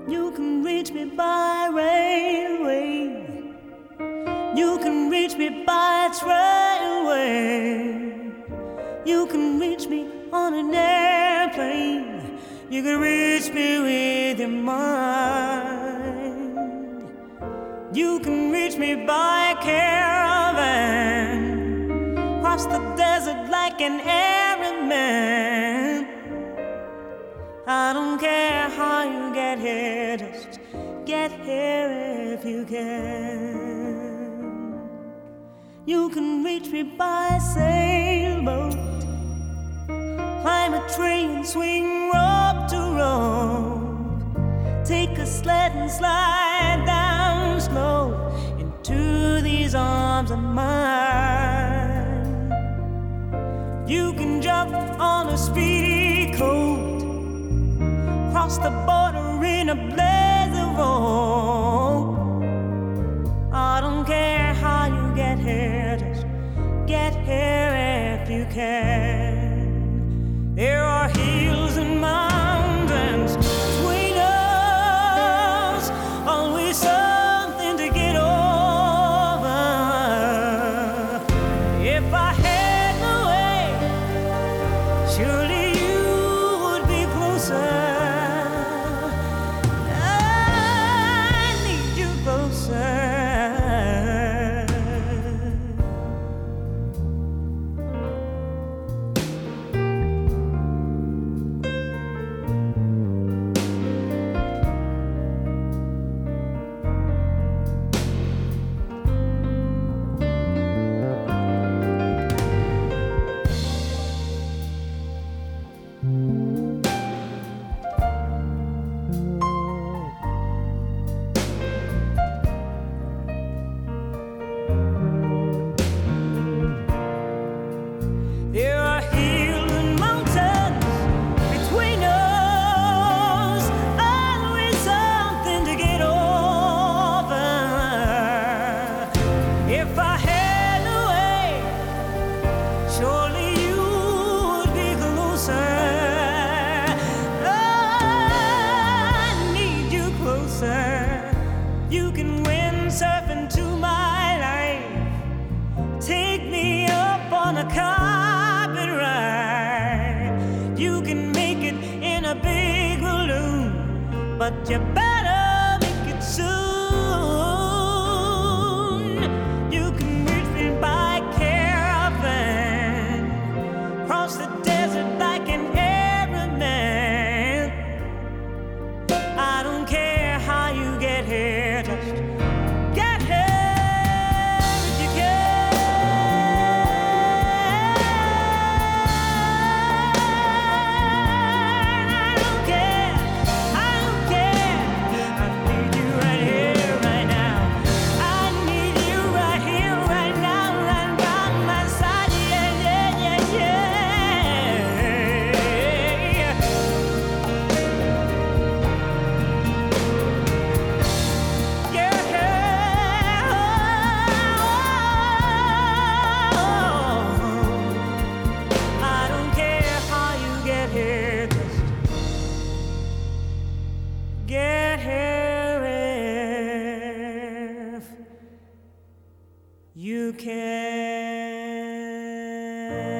You can reach me by railway. You can reach me by trailway. You can reach me on an airplane. You can reach me with your mind. You can reach me by caravan, cross the desert like an Arab man. I don't care how you get here, just get here if you can. You can reach me by sailboat, climb a tree and swing rope to rope, take a sled and slide down slow into these arms of mine. You can jump on a speedy coat, cross the border in a blaze of hope. I don't care how you get here, just get here if you can. There are hills and mountains between us, always something to get over. If I had my way, surely you would be closer. You can windsurf into my life, take me up on a carpet ride. You can make it in a big balloon, but you better make it soon. You can reach me by caravan, cross the desert like an Arab man. I don't care how you get here, just get here if you can. I don't care, I don't care. I need you right here, right now. I need you right here, right now, right by my side. Yeah, yeah, yeah, yeah. Get here if you can.